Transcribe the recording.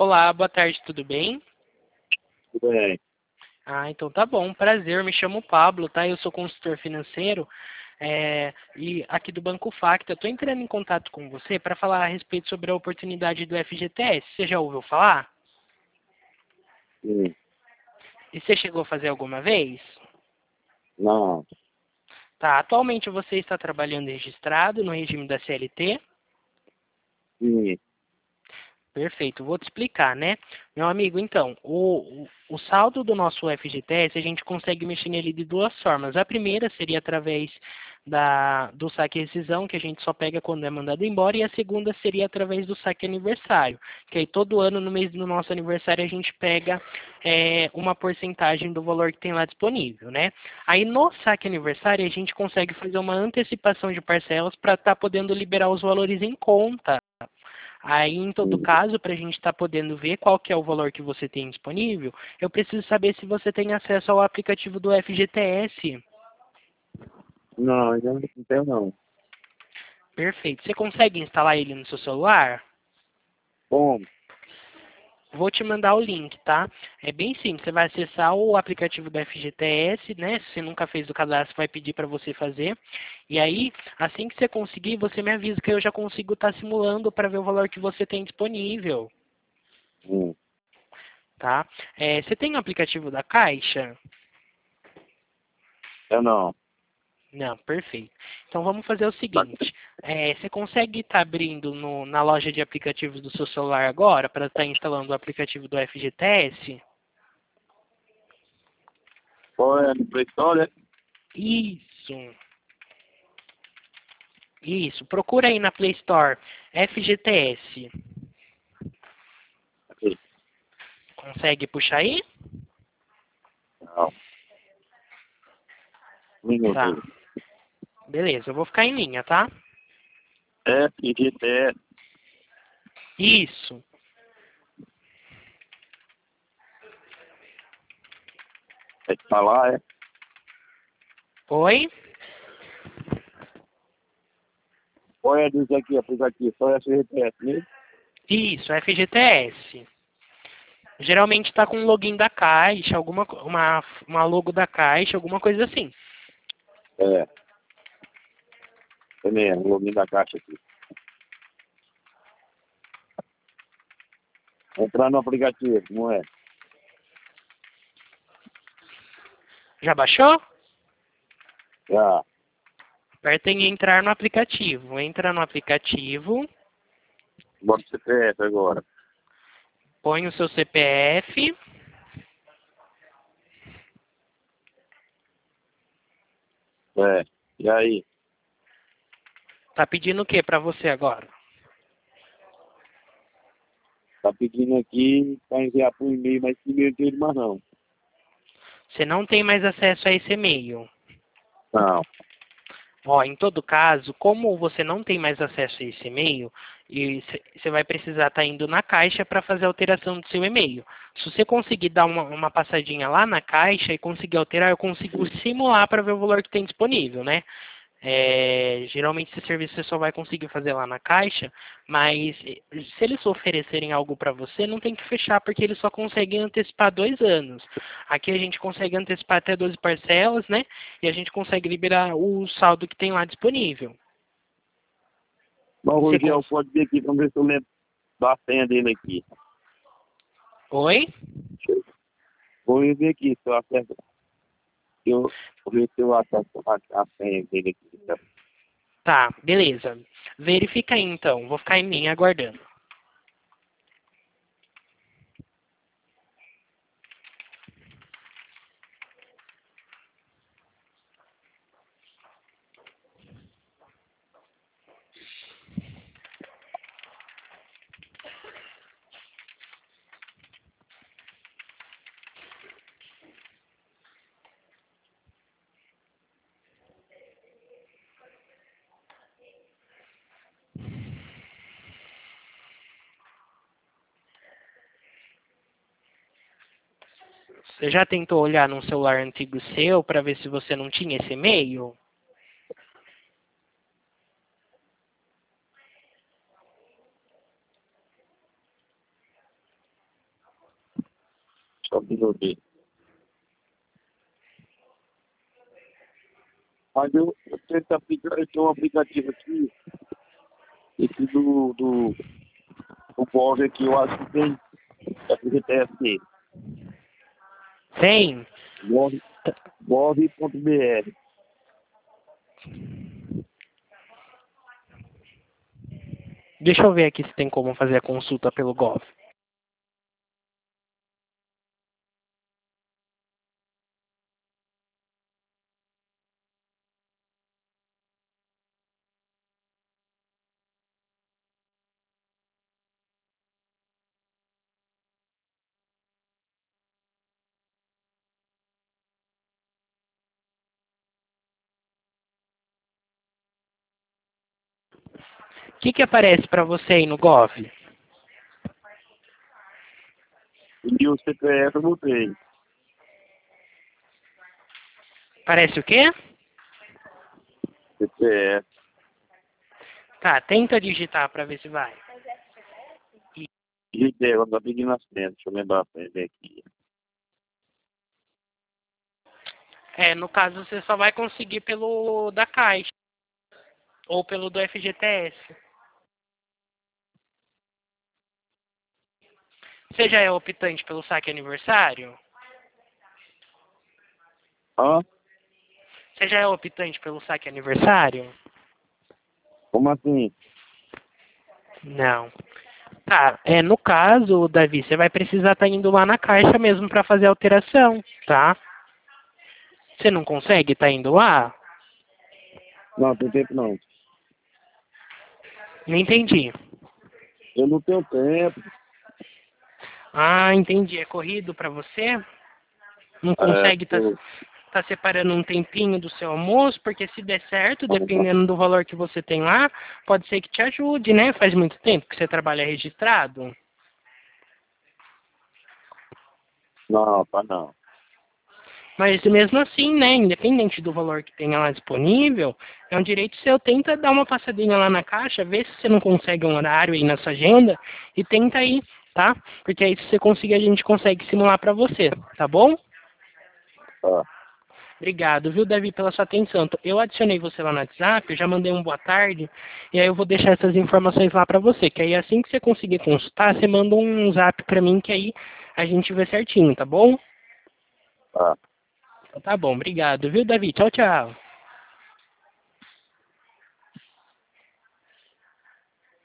Olá, boa tarde, tudo bem? Tudo bem. Ah, então tá bom, prazer, me chamo Pablo, tá? Eu sou consultor financeiro e aqui do Banco Facta. Eu tô entrando em contato com você para falar a respeito sobre a oportunidade do FGTS. Você já ouviu falar? Sim. E você chegou a fazer alguma vez? Não. Tá, atualmente você está trabalhando registrado no regime da CLT? Sim. Perfeito, vou te explicar, né? Meu amigo, então, o saldo do nosso FGTS, a gente consegue mexer nele de duas formas. A primeira seria através do saque e rescisão, que a gente só pega quando é mandado embora, e a segunda seria através do saque aniversário, que aí todo ano, no mês do nosso aniversário, a gente pega uma porcentagem do valor que tem lá disponível, né? Aí no saque aniversário, a gente consegue fazer uma antecipação de parcelas para estar podendo liberar os valores em conta. Aí, em todo Sim. caso, para a gente estar podendo ver qual que é o valor que você tem disponível, eu preciso saber se você tem acesso ao aplicativo do FGTS. Não, ainda não tenho não. Perfeito. Você consegue instalar ele no seu celular? Bom, Vou te mandar o link, tá? É bem simples. Você vai acessar o aplicativo do FGTS, né? Se você nunca fez o cadastro, vai pedir para você fazer. E aí, assim que você conseguir, você me avisa que eu já consigo estar simulando para ver o valor que você tem disponível, sim. tá? Você tem o aplicativo da Caixa? Eu não. Não, perfeito. Então vamos fazer o seguinte: você consegue estar abrindo na loja de aplicativos do seu celular agora para estar instalando o aplicativo do FGTS? Qual é a Play Store, né? Isso, isso. Procura aí na Play Store FGTS. Aqui. Consegue puxar aí? Não. Um Tá. minuto. Beleza, eu vou ficar em linha, tá? FGTS. Isso. É que falar, é? Oi? Qual é disso aqui, aplicativo? Só FGTS mesmo? Isso, FGTS. Geralmente está com o login da Caixa, uma logo da Caixa, alguma coisa assim. É. É mesmo, o login da caixa aqui. Entrar no aplicativo, não é? Já baixou? Já. Aperta em entrar no aplicativo. Entra no aplicativo, Bota o CPF agora. põe o seu CPF. É. E aí? Tá pedindo o que para você agora? Tá pedindo aqui para enviar por e-mail, mas esse e-mail não tem mais não. Você não tem mais acesso a esse e-mail. Não. Ó, em todo caso, como você não tem mais acesso a esse e-mail, você vai precisar estar indo na Caixa para fazer a alteração do seu e-mail. Se você conseguir dar uma passadinha lá na Caixa e conseguir alterar, eu consigo simular para ver o valor que tem disponível, né? Geralmente esse serviço você só vai conseguir fazer lá na Caixa, mas se eles oferecerem algo para você, não tem que fechar, porque eles só conseguem antecipar 2 anos. Aqui a gente consegue antecipar até 12 parcelas, né? E a gente consegue liberar o saldo que tem lá disponível. Mas Você Rogel, cons... pode ver aqui, vamos ver se eu lembro da senha dele aqui. Oi? Vou ver aqui se eu acerto. Vou ver se eu acerto a senha dele aqui. Tá? Tá, beleza. Verifica aí então. Vou ficar em linha aguardando. Você já tentou olhar num celular antigo seu para ver se você não tinha esse e-mail? Deixa eu ver. Mas eu tento aplicar, eu tenho um aplicativo aqui, esse do blog aqui, eu acho que tem FGTS, Tem? gov.br. Deixa eu ver aqui se tem como fazer a consulta pelo Gov. O que aparece para você aí no Gov? E o CPF eu não tenho. Parece o quê? CPF. Tá, tenta digitar para ver se vai. Gente, eu não pedi nascimento, deixa eu lembrar pra ele aqui. No caso, você só vai conseguir pelo da Caixa ou pelo do FGTS. Você já é optante pelo saque aniversário? Hã? Você já é optante pelo saque aniversário? Como assim? Não. Tá, no caso, Davi, você vai precisar estar indo lá na Caixa mesmo para fazer a alteração, tá? Você não consegue estar indo lá? Não, tem tempo não. Não entendi. Eu não tenho tempo. Ah, entendi. É corrido para você? Não consegue tá separando um tempinho do seu almoço? Porque se der certo, dependendo do valor que você tem lá, pode ser que te ajude, né? Faz muito tempo que você trabalha registrado. Não, pá, não. Mas mesmo assim, né, independente do valor que tenha lá disponível, é um direito seu. Tenta dar uma passadinha lá na Caixa, vê se você não consegue um horário aí na sua agenda e tenta aí, tá? Porque aí se você conseguir, a gente consegue simular para você, tá bom? Tá. Obrigado, viu, Davi, pela sua atenção. Eu adicionei você lá no WhatsApp, eu já mandei um boa tarde, e aí eu vou deixar essas informações lá para você, que aí assim que você conseguir consultar, você manda um zap para mim, que aí a gente vê certinho, tá bom? Tá. Então tá bom, obrigado, viu, Davi? Tchau, tchau.